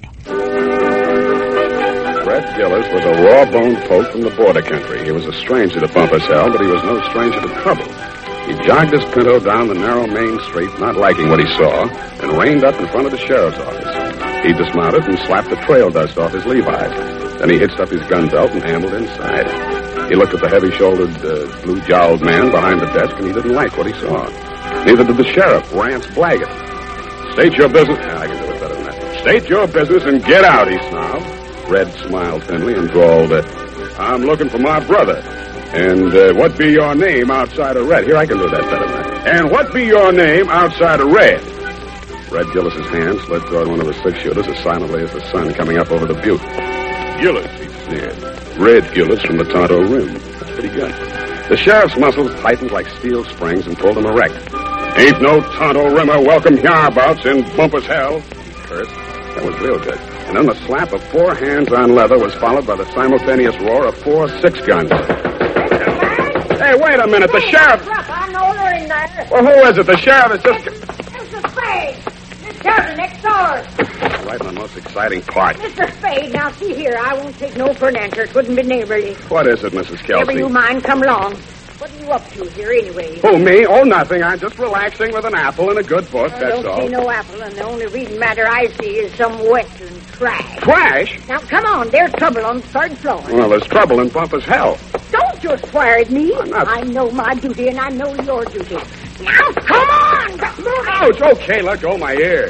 Red Gillis was a raw-boned folk from the border country. He was a stranger to Bumpus Hell, but he was no stranger to trouble. He jogged his Pinto down the narrow main street, not liking what he saw, and reined up in front of the sheriff's office. He dismounted and slapped the trail dust off his Levi's. Then he hitched up his gun belt and ambled inside. He looked at the heavy-shouldered, uh, blue-jowled man behind the desk, and he didn't like what he saw. Neither did the sheriff, Rance Blaggett. State your business. Ah, I can do it better than that. State your business and get out, he snarled. Red smiled thinly and drawled, uh, I'm looking for my brother. And uh, what be your name outside of Red? Here, I can do that better than that. And what be your name outside of Red? Red Gillis's hand slid toward one of the six-shooters as silently as the sun coming up over the butte. Gillis, he sneered. Red Gillis from the Tonto Rim. That's pretty good. The sheriff's muscles tightened like steel springs and pulled him erect. Ain't no Tonto Rimmer welcome hereabouts in Bumpus Hell, he cursed. That was real good. And then the slap of four hands on leather was followed by the simultaneous roar of four six-guns. Hey, wait a minute. The sheriff... I know they're in there. Well, who is it? The sheriff is just... Mister Spade. Miss Kelly next door. Right in the most exciting part. Mister Spade, now see here. I won't take no for an answer. It wouldn't be neighborly. What is it, Missus Kelsey? Never you mind, come along. What are you up to here anyway? Who, me? Oh, nothing. I'm just relaxing with an apple and a good book, I that's don't all. see no apple, and the only reading matter I see is some western trash. Trash? Now, come on. There's trouble on the third floor. Well, there's trouble in Bumpus Hell. Don't you swear at me. not- I know my duty, and I know your duty. Now, come on! Move Ouch! Okay, let go my ear.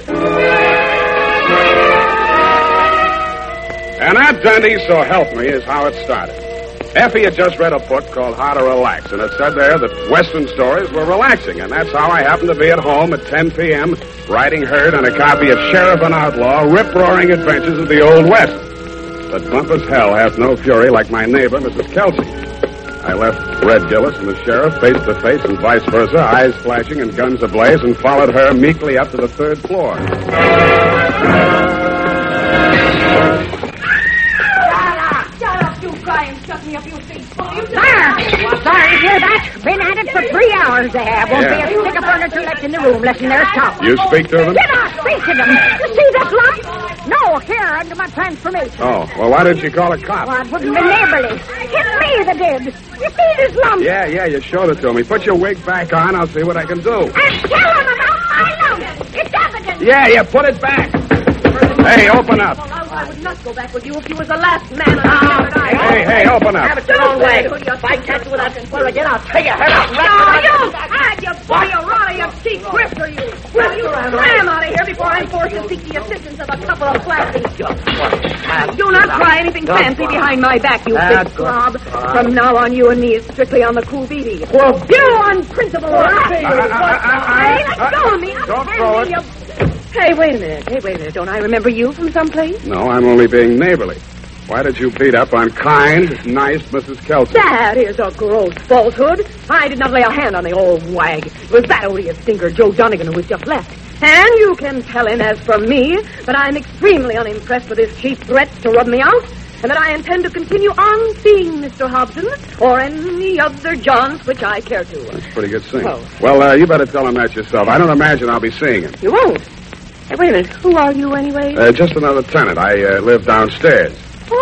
And that dandy, so help me, is how it started. Effie had just read a book called How to Relax, and it said there that Western stories were relaxing, and that's how I happened to be at home at ten p.m., writing herd on a copy of Sheriff and Outlaw, rip-roaring adventures of the Old West. But Bumpus Hell hath no fury like my neighbor, Missus Kelsey. I left Red Gillis and the sheriff face to face and vice versa, eyes flashing and guns ablaze, and followed her meekly up to the third floor. Shut up, you cry and stuff me up your face. There! Sorry to hear that. Been at it for three hours they have. Won't Yeah. be a stick of furniture left in the room, less than there's top. You speak to them? Did I speak to them? You see this lump? No, here, under my transformation. Oh, well, why didn't you call a cop? Well, it wouldn't be neighborly. It's me that did. You see this lump? Yeah, yeah, you showed it to me. Put your wig back on, I'll see what I can do. And tell him about my lump. It's evidence. Yeah, yeah, put it back. Hey, open up. I would not go back with you if you was the last man on the earth. Hey, hey, open up. Have it your own way. If I catch you without swear again, I'll take your head off. No, you had you boy, you rotter, you cheap grifter, you. Will you slam out of here before I'm forced to seek the assistance of a couple of flashy. Do not try anything fancy behind my back, you big slob. From now on, you and me is strictly on the cool beady. Well, you unprincipled. Hey, let go of me. Don't throw it. Hey, wait a minute. Hey, wait a minute. Don't I remember you from someplace? No, I'm only being neighborly. Why did you beat up on kind, nice Missus Kelson? That is a gross falsehood. I did not lay a hand on the old wag. It was that odious stinker, Joe Donegan, who was just left. And you can tell him, as from me, that I'm extremely unimpressed with his cheap threats to rub me out, and that I intend to continue on seeing Mister Hobson or any other Johns which I care to. That's pretty good singing. Oh. Well, uh, you better tell him that yourself. I don't imagine I'll be seeing him. You won't? Hey, wait a minute. Who are you, anyway? Uh, just another tenant. I uh, live downstairs.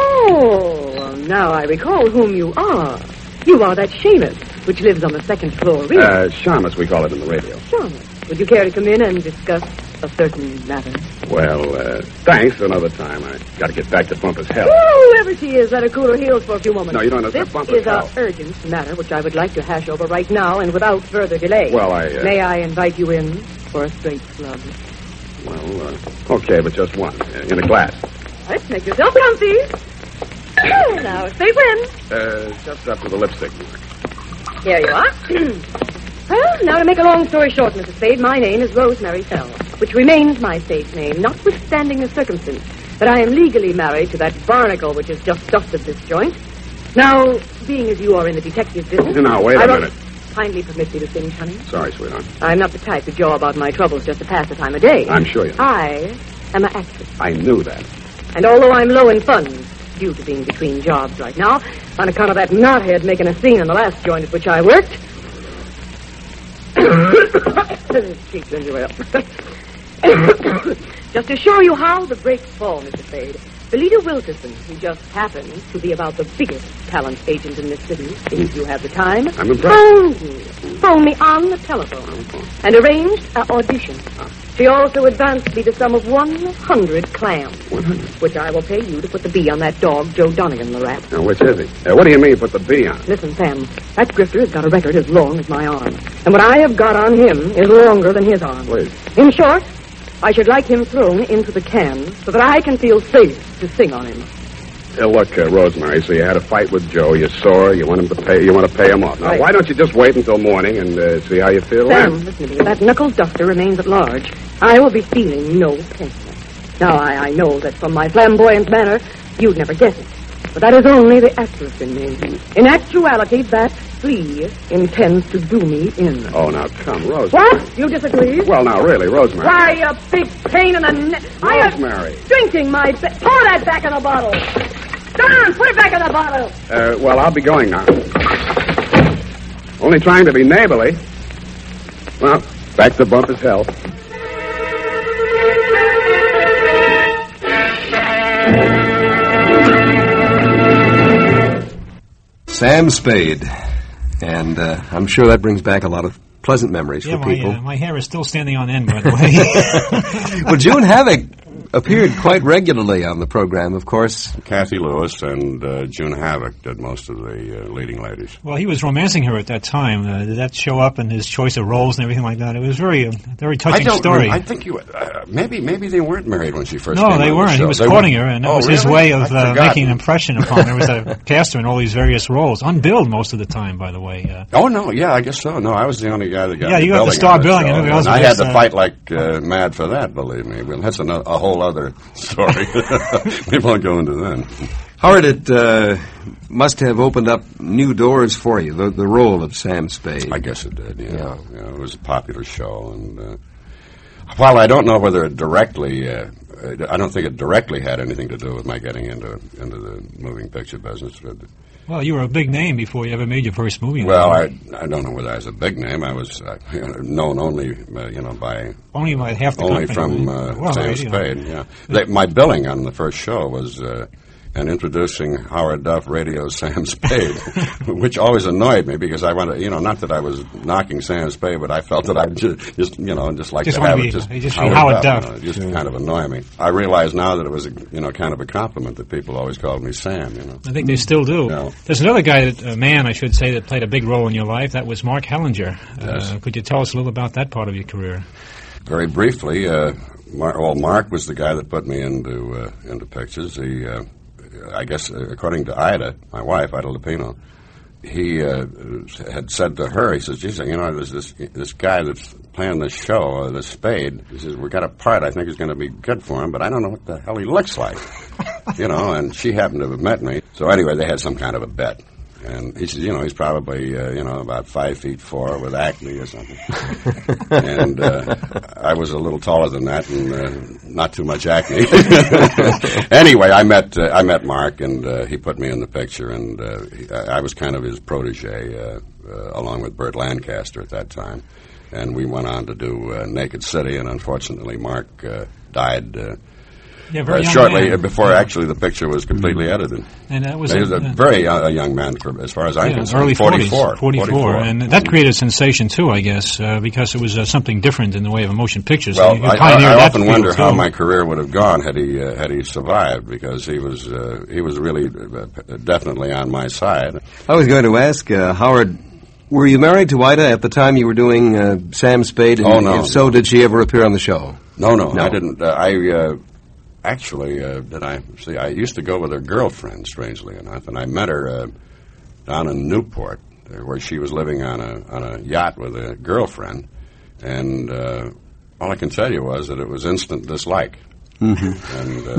Oh, now I recall whom you are. You are that Seamus, which lives on the second floor rear. Uh, Shamus, we call it in the radio. Seamus, would you care to come in and discuss a certain matter? Well, uh, thanks. Another time. I got to get back to Bumpus' Hell. Oh, whoever she is, let her cool her heels for a few moments. No, you don't understand. This Bumpus' is Hell. an urgent matter which I would like to hash over right now and without further delay. Well, I, uh... May I invite you in for a straight slug? Well, uh, okay, but just one. Uh, in a glass. Let's make yourself comfy. Now, say when. Uh, just up to the lipstick. Here you are. Well, now to make a long story short, Missus Spade, my name is Rosemary Fell, which remains my stage name, notwithstanding the circumstance that I am legally married to that barnacle which has just dusted this joint. Now, being as you are in the detective business... Now, wait a I minute. Kindly permit me to finish, honey. Sorry, sweetheart. I'm not the type to jaw about my troubles just to pass the time of day. I'm sure you are. I am an actress. I knew that. And although I'm low in funds, due to being between jobs right now, on account of that knothead making a scene in the last joint at which I worked... Cheap ginger ale. Just to show you how the breaks fall, Mister Spade, Belita Wilkerson, who just happens to be about the biggest talent agent in this city, if you have the time, I'm impressed. phoned me, phoned me on the telephone, and arranged an audition. She also advanced me the sum of one hundred clams, which I will pay you to put the B on that dog, Joe Donegan, the rat. Now, which is he? Uh, what do you mean, put the B on? Listen, Sam, that grifter has got a record as long as my arm, and what I have got on him is longer than his arm. Please. In short, I should like him thrown into the can so that I can feel safe to sing on him. Uh, look, uh, Rosemary, so you had a fight with Joe. You're sore. You want him to pay. You want to pay him off. Now, Right. why don't you just wait until morning and uh, see how you feel Sam, then? listen to me. If that knuckle duster remains at large, I will be feeling no pain. Now, I, I know that from my flamboyant manner, you'd never guess it. But that is only the actress in me. In actuality, that flea intends to do me in. Oh, now come, Rosemary. What? You disagree? Well, now, really, Rosemary. Why, you big pain in the neck. I Rosemary. am drinking my... Ba- pour that back in the bottle. Don, put it back in the bottle. Uh, well, I'll be going now. Only trying to be neighborly. Well, back to Bumpus' Hell. Sam Spade. And uh, I'm sure that brings back a lot of pleasant memories Yeah, for my, people. uh, my hair is still standing on end, by the way. Well, June Havoc appeared quite regularly on the program, of course. Kathy Lewis and uh, June Havoc did most of the uh, leading ladies. Well, he was romancing her at that time. Uh, did that show up in his choice of roles and everything like that? It was very, a very touching I don't story. Know, I think you. Uh, maybe maybe they weren't married when she first. No, came they on weren't. The He show. was They courting weren't? her, and that Oh, was his really? way of I'd uh, forgotten. making an impression upon her. There was a cast her in all these various roles, unbilled most of the time, by the way. Uh, Oh no, yeah, I guess so. No, I was the only guy that got. Yeah, the you got the billing star on that billing, show, and everybody else I was had just, to uh, fight like uh, mad for that. Believe me. Well, that's another, a whole other story. We won't go into that. Howard, it uh, must have opened up new doors for you, the, the role of Sam Spade. I guess it did, yeah. yeah. yeah it was a popular show. And uh, while I don't know whether it directly, uh, I don't think it directly had anything to do with my getting into into the moving picture business. But, well, you were a big name before you ever made your first movie. well, I I don't know whether I was a big name. I was uh, you know, known only, uh, you know, by... Only by half the Only company. from uh, well, Sam right, Spade, yeah. They, my billing on the first show was... Uh, and introducing Howard Duff, radio's Sam Spade, which always annoyed me because I wanted, you know, not that I was knocking Sam Spade, but I felt that I'd just, just you know, just like just to have be, it just, just Howard, Howard Duff, Duff. You know, just kind of annoy me. I realize now that it was, a, you know, kind of a compliment that people always called me Sam, you know. I think they still do. No. There's another guy, that, a man, I should say, that played a big role in your life. That was Mark Hellinger. Yes. Uh, could you tell us a little about that part of your career? Very briefly, uh, Mar- well, Mark was the guy that put me into uh, into pictures. He, uh, I guess, uh, according to Ida, my wife, Ida Lupino, he uh, had said to her, he says, geez, you know, there's this this guy that's playing this show, uh, this Spade. He says, we got a part I think is going to be good for him, but I don't know what the hell he looks like. You know, and she happened to have met me. So anyway, they had some kind of a bet. And he says, you know, he's probably, uh, you know, about five feet four with acne or something. And uh, I was a little taller than that and uh, not too much acne. Anyway, I met uh, I met Mark, and uh, he put me in the picture, and uh, he, I was kind of his protege, uh, uh, along with Burt Lancaster at that time. And we went on to do uh, Naked City, and unfortunately Mark uh, died uh, Yeah, very uh, young shortly man. before actually the picture was completely edited. And that was he was a, a- very uh, young man, for, as far as I'm Yeah, concerned. early forty-four. forties, forty-four, and that created a sensation too, I guess, uh, because it was uh, something different in the way of motion pictures. Well, You- you I, I, pioneered I that often field, wonder too. how my career would have gone had he uh, had he survived, because he was uh, he was really uh, definitely on my side. I was going to ask, uh, Howard, were you married to Ida at the time you were doing uh, Sam Spade? And Oh, no. if so, did she ever appear on the show? No, no, No. I didn't. Uh, I uh, actually uh, did. I see. I used to go with her girlfriend, strangely enough, and I met her uh, down in Newport, uh, where she was living on a on a yacht with a girlfriend, and uh, all I can tell you was that it was instant dislike. Mm-hmm.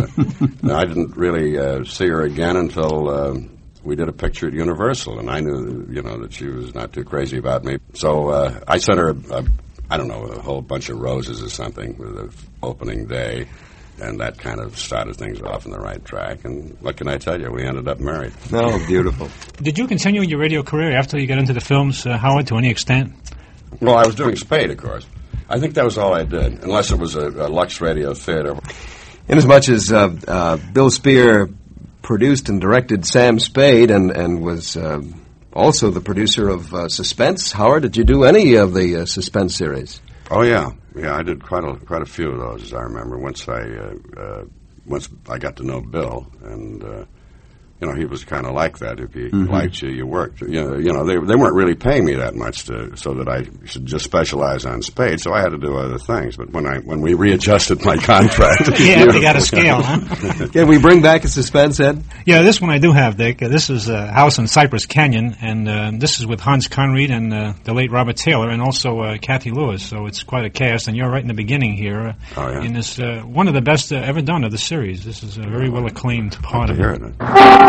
And uh, I didn't really uh, see her again until uh, we did a picture at Universal, and I knew, you know, that she was not too crazy about me. So uh, I sent her, a, a, I don't know, a whole bunch of roses or something with the opening day, and that kind of started things off on the right track. And what can I tell you? We ended up married. Oh, beautiful. Did you continue your radio career after you got into the films, uh, Howard, to any extent? Well, I was doing Spade, of course. I think that was all I did, unless it was a, a Lux Radio Theater. Inasmuch as uh, uh, Bill Spear produced and directed Sam Spade and, and was uh, also the producer of uh, Suspense, Howard, did you do any of the uh, Suspense series? Oh yeah, yeah. I did quite a quite a few of those, as I remember. Once I uh, uh, once I got to know Bill, and uh, you know, he was kind of like that. If he Mhm. liked you, you worked. You know, you know, they they weren't really paying me that much to so that I should just specialize on Spade. So I had to do other things. But when I when we readjusted my contract, Yeah, we got a scale, huh? Can we bring back a Suspense, Ed? Yeah, this one I do have, Dick. Uh, this is a house in Cypress Canyon, and uh, this is with Hans Conried and uh, the late Robert Taylor, and also uh, Kathy Lewis. So it's quite a cast, and you're right in the beginning here. Uh, Oh, yeah. In this, uh, one of the best uh, ever done of the series. This is a very well acclaimed part of hear it. it.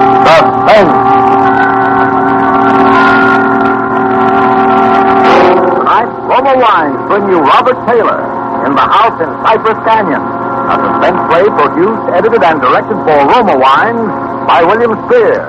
Tonight, Roma Wines bring you Robert Taylor in The House in Cypress Canyon, a suspense play produced, edited, and directed for Roma Wines by William Spear.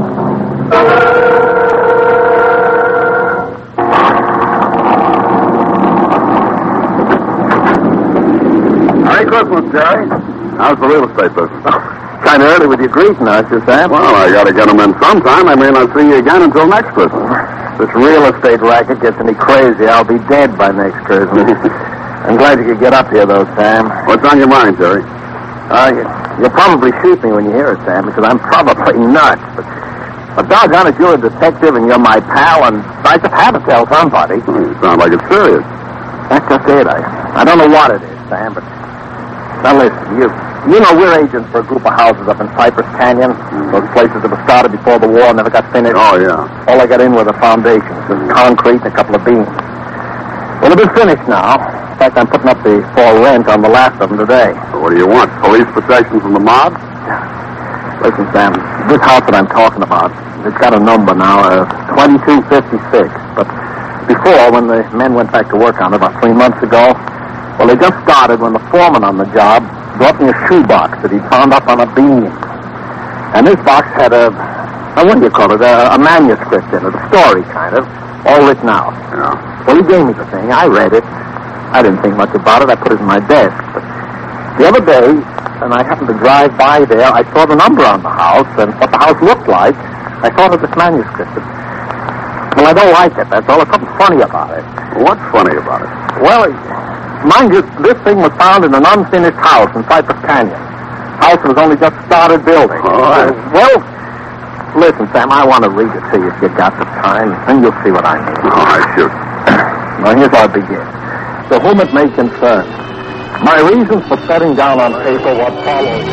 Merry Christmas, Jerry. How's the real estate business? Kind of early with your greeting, aren't you, Sam? Well, I got to get them in sometime. I may not see you again until next Christmas. This real estate racket gets any crazy, I'll be dead by next Christmas. I'm glad you could get up here, though, Sam. What's on your mind, Jerry? Uh, you, you'll probably shoot me when you hear it, Sam, because I'm probably nuts. But, but doggone it, you're a detective and you're my pal, and I just had to tell somebody. You sound like it's serious. That's just it. I, I don't know what it is, Sam, but... Now, listen, you you know we're agents for a group of houses up in Cypress Canyon. Those places that were started before the war and never got finished. Oh, yeah. All I got in were the foundations, just concrete and a couple of beams. Well, they've been finished now. In fact, I'm putting up the for rent on the last of them today. So what do you want? Police protection from the mob? Listen, Sam, this house that I'm talking about, it's got a number now of twenty-two fifty-six. But before, when the men went back to work on it about three months ago, well, they just started when the foreman on the job brought me a shoebox that he found up on a beam. And this box had a, a what do you call it, a, a manuscript in it, a story kind of, all written out. Yeah. Well, he gave me the thing. I read it. I didn't think much about it. I put it in my desk. But the other day, and I happened to drive by there. I saw the number on the house and what the house looked like. I thought of this manuscript. Well, I don't like it. That's all. There's something funny about it. What's funny about it? Well, mind you, this thing was found in an unfinished house in Cypress Canyon. House was only just started building. All right. Uh, well, listen, Sam, I want to read it to you if you got the time, and you'll see what I mean. All right, shoot. Now, here's how it begins. To whom it may concern, my reasons for setting down on paper what follows.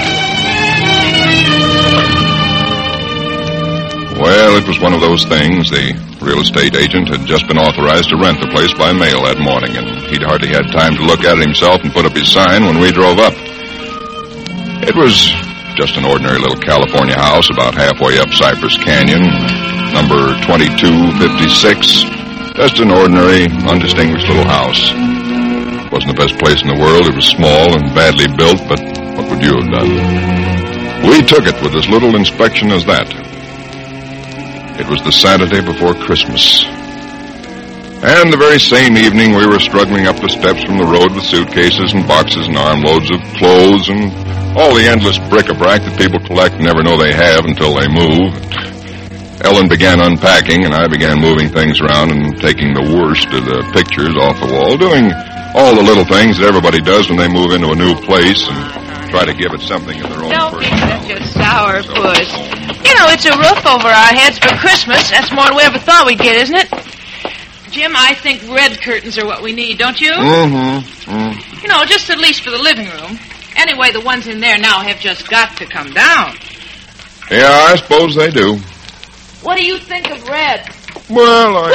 Well, it was one of those things. The real estate agent had just been authorized to rent the place by mail that morning, and he'd hardly had time to look at it himself and put up his sign when we drove up. It was just an ordinary little California house about halfway up Cypress Canyon, number twenty-two fifty-six. Just an ordinary, undistinguished little house. It wasn't the best place in the world. It was small and badly built, but what would you have done? We took it with as little inspection as that. It was the Saturday before Christmas. And the very same evening, we were struggling up the steps from the road with suitcases and boxes and armloads of clothes and all the endless bric-a-brac that people collect and never know they have until they move. Ellen began unpacking, and I began moving things around and taking the worst of the pictures off the wall, doing all the little things that everybody does when they move into a new place and try to give it something of their own Don't be personality. such a sourpuss. You know, it's a roof over our heads for Christmas. That's more than we ever thought we'd get, isn't it? Jim, I think red curtains are what we need, don't you? Mm-hmm. Mm. You know, just at least for the living room. Anyway, the ones in there now have just got to come down. Yeah, I suppose they do. What do you think of red? Well, I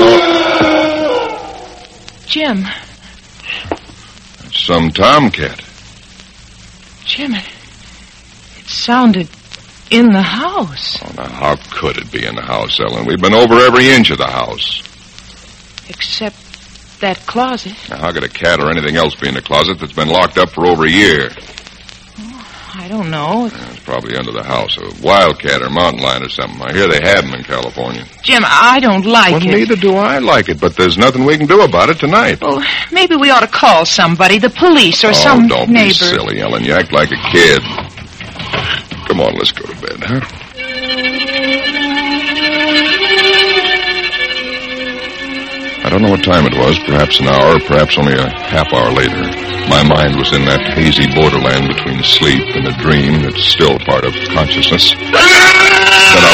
guess it's all... Jim. It's some tomcat. Jim, it, it sounded in the house. Oh, now, how could it be in the house, Ellen? We've been over every inch of the house. Except that closet. Now, how could a cat or anything else be in the closet that's been locked up for over a year? I don't know. Yeah, it's probably under the house. A wildcat or mountain lion or something. I hear they have them in California. Jim, I don't like well, it. Neither do I like it, but there's nothing we can do about it tonight. Well, maybe we ought to call somebody, the police or oh, some don't neighbor. be silly, Ellen. You act like a kid. Come on, let's go to bed, huh? I don't know what time it was, perhaps an hour, perhaps only a half hour later. My mind was in that hazy borderland between sleep and a dream that's still part of consciousness. Then I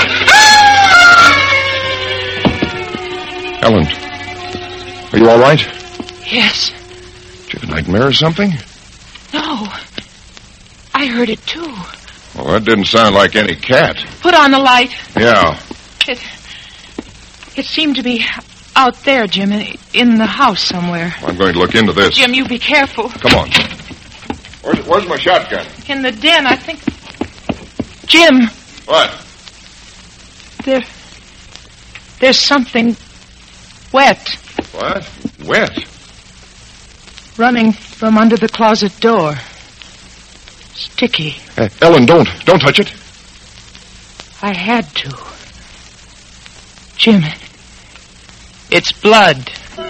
was awake. Ellen, are you all right? Yes. Did you have a nightmare or something? No. I heard it, too. Well, that didn't sound like any cat. Put on the light. Yeah. It, it seemed to be out there, Jim, in, in the house somewhere. I'm going to look into this. Jim, you be careful. Come on. Where's, where's my shotgun? In the den, I think. Jim. What? There. There's something wet. What? Wet? Running from under the closet door. Sticky. Hey, Ellen, don't. Don't touch it. I had to. Jim, it's blood.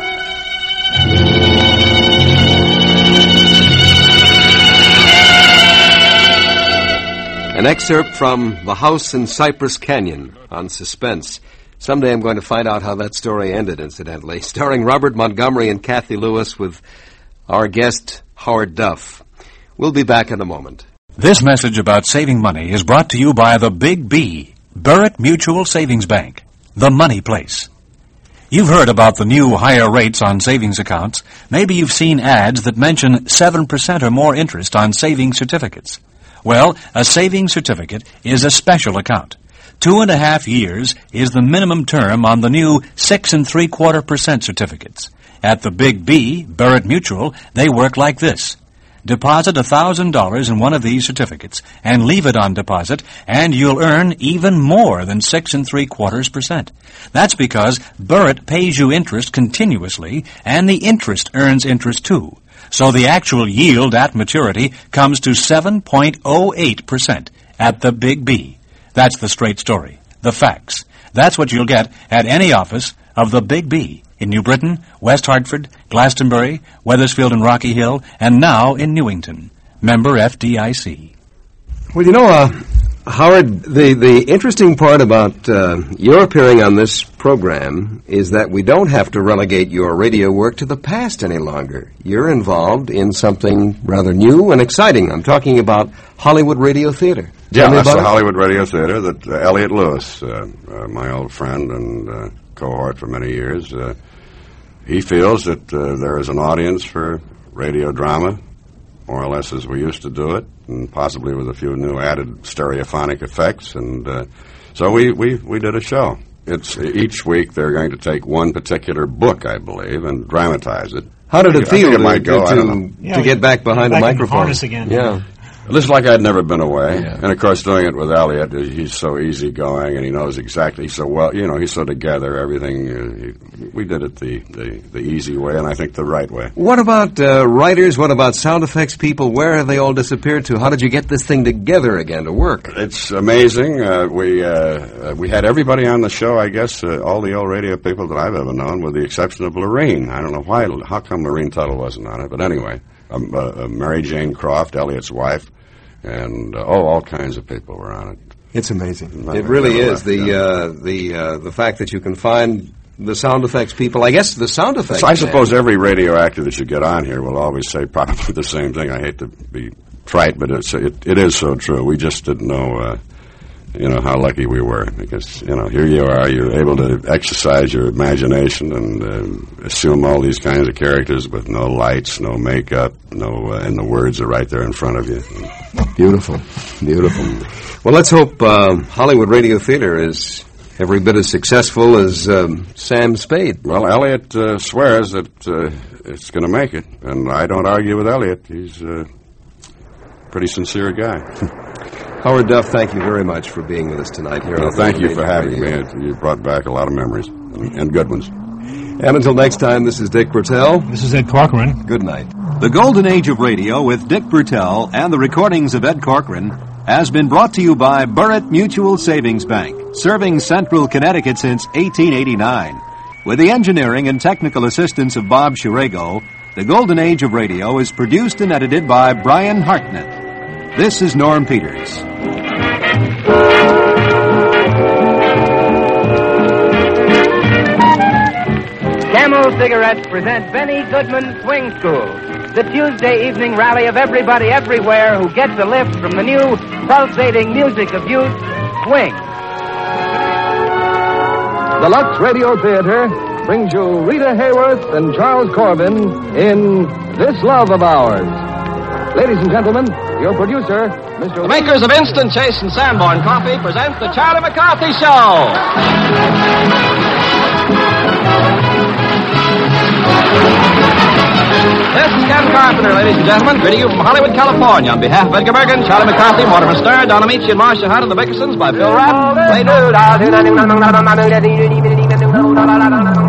An excerpt from The House in Cypress Canyon on Suspense. Someday I'm going to find out how that story ended, incidentally. Starring Robert Montgomery and Kathy Lewis with our guest, Howard Duff. We'll be back in a moment. This message about saving money is brought to you by the Big B, Burritt Mutual Savings Bank, the money place. You've heard about the new higher rates on savings accounts. Maybe you've seen ads that mention seven percent or more interest on savings certificates. Well, a savings certificate is a special account. Two and a half years is the minimum term on the new six and three quarter percent certificates. At the Big B, Burritt Mutual, they work like this. Deposit one thousand dollars in one of these certificates and leave it on deposit, and you'll earn even more than six and three quarters percent. That's because Burritt pays you interest continuously, and the interest earns interest too. So the actual yield at maturity comes to seven point oh eight percent at the Big B. That's the straight story, the facts. That's what you'll get at any office of the Big B. In New Britain, West Hartford, Glastonbury, Wethersfield and Rocky Hill, and now in Newington. Member F D I C. Well, you know, uh, Howard, the, the interesting part about uh, your appearing on this program is that we don't have to relegate your radio work to the past any longer. You're involved in something rather new and exciting. I'm talking about Hollywood Radio Theater. Yeah, Tell me that's about the it. Hollywood Radio Theater that uh, Elliot Lewis, uh, uh, my old friend and uh, cohort for many years, uh, he feels that uh, there is an audience for radio drama, more or less as we used to do it, and possibly with a few new added stereophonic effects. And uh, so we, we, we did a show. It's each week they're going to take one particular book, I believe, and dramatize it. How did it I think feel it to, might go, I don't know. to, to get back behind back a in the microphone? harness again. Yeah. This is like I'd never been away. Yeah. And, of course, doing it with Elliot, he's so easygoing, and he knows exactly, he's so well, you know, he's so together, everything. Uh, he, we did it the, the, the easy way, and I think the right way. What about uh, writers? What about sound effects people? Where have they all disappeared to? How did you get this thing together again to work? It's amazing. Uh, we uh, we had everybody on the show, I guess, uh, all the old radio people that I've ever known, with the exception of Lorene. I don't know why, how come Lorene Tuttle wasn't on it, but anyway, um, uh, uh, Mary Jane Croft, Elliot's wife, and, uh, oh, all kinds of people were on it. It's amazing. It really is. The uh, the uh, the fact that you can find the sound effects people. I guess the sound effects. So I suppose every radio actor that you get on here will always say probably the same thing. I hate to be trite, but it's, it, it is so true. We just didn't know, uh, you know, how lucky we were, because, you know, here you are. You're able to exercise your imagination and uh, assume all these kinds of characters with no lights, no makeup, no, uh, and the words are right there in front of you. Beautiful, beautiful. Well, let's hope um, Hollywood Radio Theater is every bit as successful as um, Sam Spade. Well, Elliot uh, swears that uh, it's going to make it, and I don't argue with Elliot. He's a pretty sincere guy. Howard Duff, thank you very much for being with us tonight here. Well, on thank you Radio for having Radio. me. You brought back a lot of memories, and good ones. And until next time, this is Dick Bertel. This is Ed Corcoran. Good night. The Golden Age of Radio with Dick Bertel and the recordings of Ed Corcoran has been brought to you by Burritt Mutual Savings Bank, serving Central Connecticut since eighteen eighty-nine. With the engineering and technical assistance of Bob Shirago, The Golden Age of Radio is produced and edited by Brian Hartnett. This is Norm Peters. Camel Cigarettes present Benny Goodman Swing School, the Tuesday evening rally of everybody everywhere who gets a lift from the new pulsating music of youth, swing. The Lux Radio Theater brings you Rita Hayworth and Charles Corbin in This Love of Ours. Ladies and gentlemen, your producer, Mister The makers of Instant Chase and Sanborn Coffee present the Charlie McCarthy Show. This is Ken Carpenter, ladies and gentlemen, greeting you from Hollywood, California. On behalf of Edgar Bergen, Charlie McCarthy, Mortimer Stern, Don Amici, and Marcia Hunt, and the Bickersons by Bill Rapp. Play do.